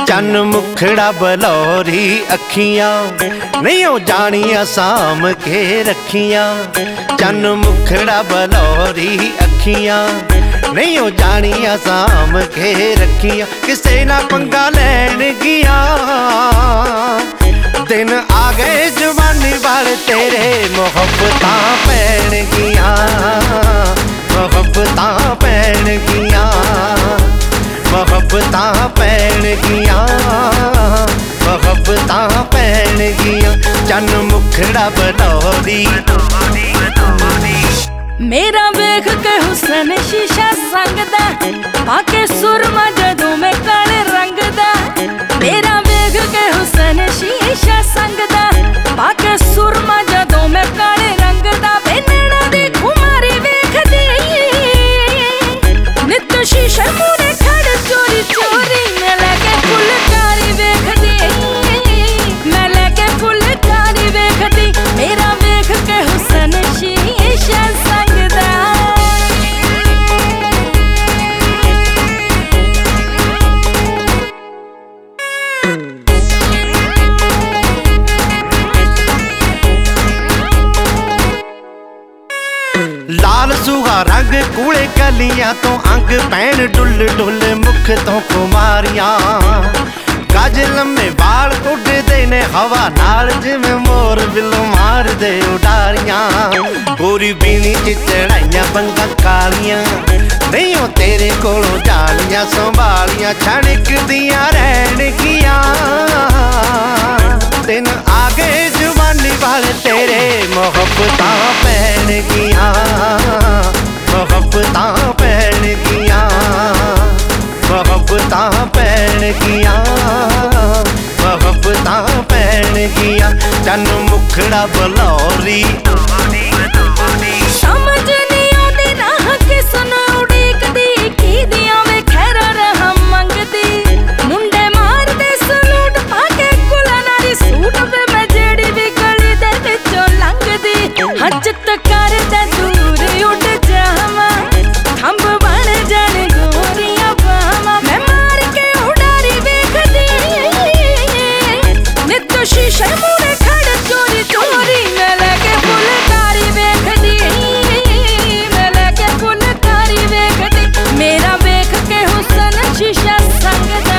चन मुखड़ा बलौरी अखियां नहीं हो जानिया साम के रखियां। चन मुखड़ा बलौरी अखियां नहीं हो जानिया साम के रखियां। किसे ना पंगा लैन गिया दिन आ गए जवानी वाल तेरे मोहब्बतां पैण गिया। मोहब्बतां पैण गिया। मोहब्बतां पैण गिया। मोहब्बतां पैण गिया। चन मुखड़ा बलौरी मेरा वेख के हुसन शीशा संगदा पाके सुरमा जदों मैं काले रंग दा। मेरा वेख के हुसन शीशा संगदा पाके सुरमा जदों मैं काले रंग दा। नैना दी खुमारी वेखदी नित शीशे मूरे खड़ चोरी चोरी। मैं लैके फुलकारी वेखदी मैं लैके फुलकारी वेखदी। मेरा वेख के हुसन शीशा संगदा। लाल सूहा रंग कूले कलियां तो अंग पैण डुल डुल मुख तो कुमारियां। गज लम्मे बाल उड़दे ने हवा नाल जिवें मोर बिलों मार दे उडारियां। गोरी बीनी च चढ़ाइयां बंगा कालियां नहीं हो तेरे कोलों जालियां संभालियां। छणकदियां रहण गियां दिन आ गए जवानी वाले तेरे मोहब्बतां पैण गियां। मोहब्बतां पैण गियां। मोहब्बतां पैण गियां। मोहब्बतां पैण गियां। चन मुखड़ा बलौरी समझ नहीं आउंदी ना किस नूं उड़ीकदी की दियां वे खैरा रहा मंगदी। मुंडे मारदे सलूट पाके कुलनारी सूट वे मैं जेड़ी भी गली दे विचों लंघदी। हजत करदा दूर उड़ जावां खंभ बण जाण गोरियां बावां। मैं मार के उडारी वेखदी नित शीशे मूरे खड़ चोरी चोरी। मैं लैके फुलकारी वेखदी मैं लैके फुलकारी वेखदी। मेरा वेख के हुसन शीशा संगदा।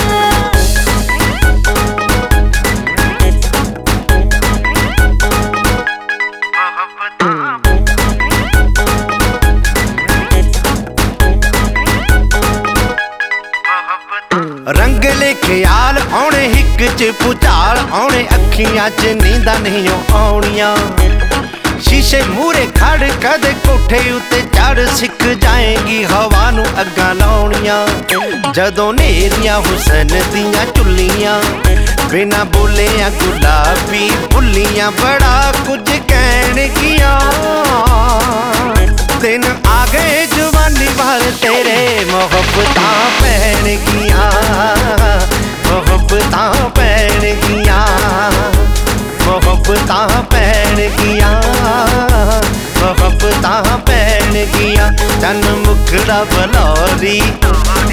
रंगले ख्याल आने हिक च भुचाल आने अखियां च नींदा नहीं आउणियां। शीशे मूरे खड़ कदे कोठे उत्ते चढ़ सिख जाएगी हवा नूं अग्गां लाउणियां। जदों नेरियां हुसन दियां चुल्लियां बिना बोलियां गुलाबी भुल्लियां बड़ा कुछ कहण गियां। दिन आ गए जवानी वाले तेरे मोहब्बतां पैण गियां। मोहब्बतां पैण गियां। मोहब्बतां पैण गियां। मोहब्बतां पैण गियां। चन मुखड़ा बलौरी